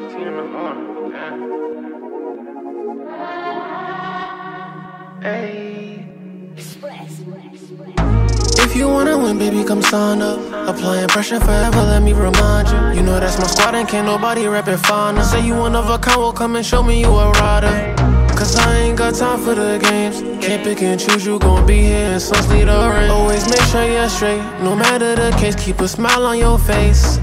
If you wanna win, baby, come sign up. Applying pressure forever, let me remind you. You know that's my squad and can't nobody rep it finer. Say you one of a kind, well come and show me you a rider. Cause I ain't got time for the games. Can't pick and choose, you gon' be here and sun's lead the rain. Always make sure you're straight, no matter the case. Keep a smile on your face,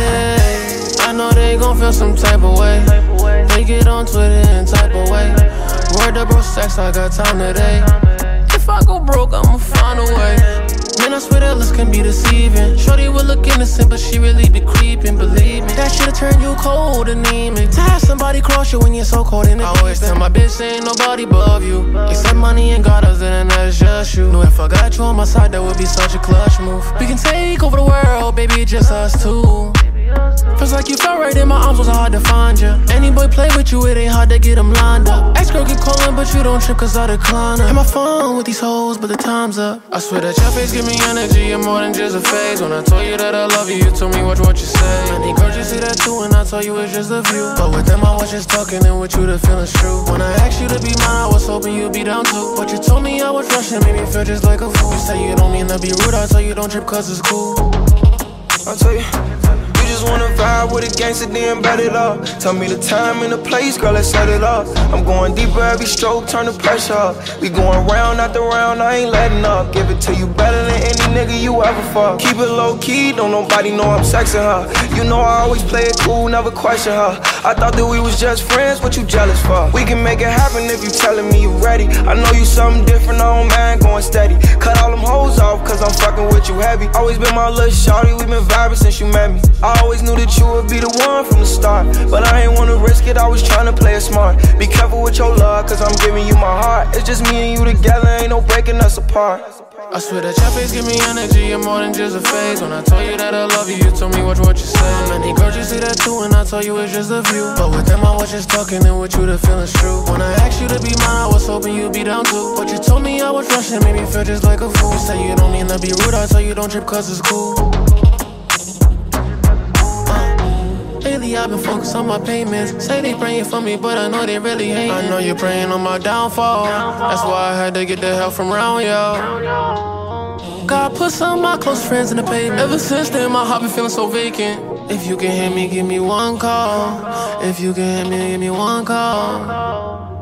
ayy. I know they gon' feel some type of way. They get on Twitter and type away. Word to bro sex, I got time today. If I go broke, I'ma find a way. Man, I swear that looks can be deceiving. Shorty will look innocent, but she really be creeping, believe me. That shit'll turn you cold, anemic. To have somebody cross you when you're so cold in the I always tell my bitch, ain't nobody above you. Except money and God, other than that, it's just you. Know if I got you on my side, that would be such a clutch move. We can take over the world, baby, it's just us two. Feels like you fell right in my arms, was hard to find you. Any boy play with you, it ain't hard to get them lined up. Ex-girl keep calling, but you don't trip cause I decline her. Had my phone with these hoes, but the time's up. I swear that your face give me energy, you're more than just a phase. When I told you that I love you, you told me watch what you say. Many girls you see that too, and I told you it's just a view. But with them I was just talking, and with you the feeling's true. When I asked you to be mine, I was hoping you'd be down too. But you told me I was rushing, made me feel just like a fool. You say you don't mean to be rude, I tell you don't trip cause it's cool. I'll tell you, you just wanna vibe with a gangster, then bet it up. Tell me the time and the place, girl, let's set it up. I'm going deeper, every stroke, turn the pressure up. We going round after round, I ain't letting up. Give it to you better than any nigga you ever fuck. Keep it low key, don't nobody know I'm sexing her. You know I always play it cool, never question her. I thought that we was just friends, what you jealous for? We can make it happen if you telling me you ready. I know you something different, I don't mind going steady. Cut all them hoes off, cause I'm fucking with you heavy. Always been my little shawty, we been vibing since you met me. I always knew that you would be the one from the start, but I ain't wanna risk it, I was trying to play it smart. Be careful with your love, cause I'm giving you my heart. It's just me and you together, ain't no breaking us apart. I swear that your face give me energy, you're more than just a phase. When I told you that I love you, you told me watch what you say. Many girls you see that too, and I told you it's just a view. But with them I was just talking, and with you the feeling's true. When I asked you to be mine, I was hoping you'd be down too. But you told me I was rushing, made me feel just like a fool. You say you don't mean to be rude, I tell you don't trip cause it's cool. Lately I've been focused on my payments. Say they praying for me, but I know they really ain't. I know you're praying on my downfall. That's why I had to get the help from around y'all. God put some of my close friends in the pavement. Ever since then my heart been feeling so vacant. If you can hear me, give me one call. If you can hear me, give me one call.